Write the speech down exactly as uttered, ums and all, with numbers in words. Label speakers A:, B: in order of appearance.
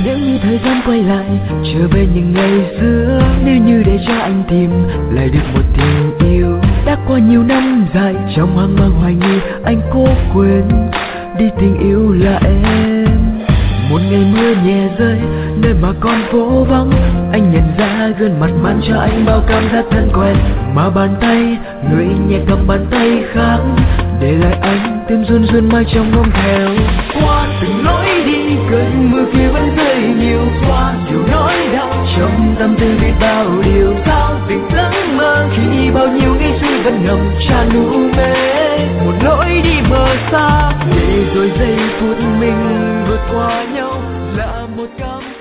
A: Nếu như thời gian quay lại trở về những ngày xưa, nếu như để cho anh tìm lại được một tình yêu đã qua nhiều năm dài, trong hoang mang hoài nghi anh cố quên đi tình yêu là em. Một ngày mưa nhẹ rơi nơi mà con phố vắng, anh nhận ra gương mặt mang cho anh bao cảm giác thân quen, mà bàn tay người nhẹ cầm bàn tay khác để lại anh tim run run mãi trong mong theo. Qua từng lối đi cơn mưa kia vẫn rơi nhiều, qua nhiều nỗi đau trong tâm tư biết bao điều. Sao tình giấc mơ khi bao nhiêu nghĩ suy vẫn ngầm tràn nụ mê, một lối đi mờ xa để rồi giây phút mình vượt qua nhau là một cảm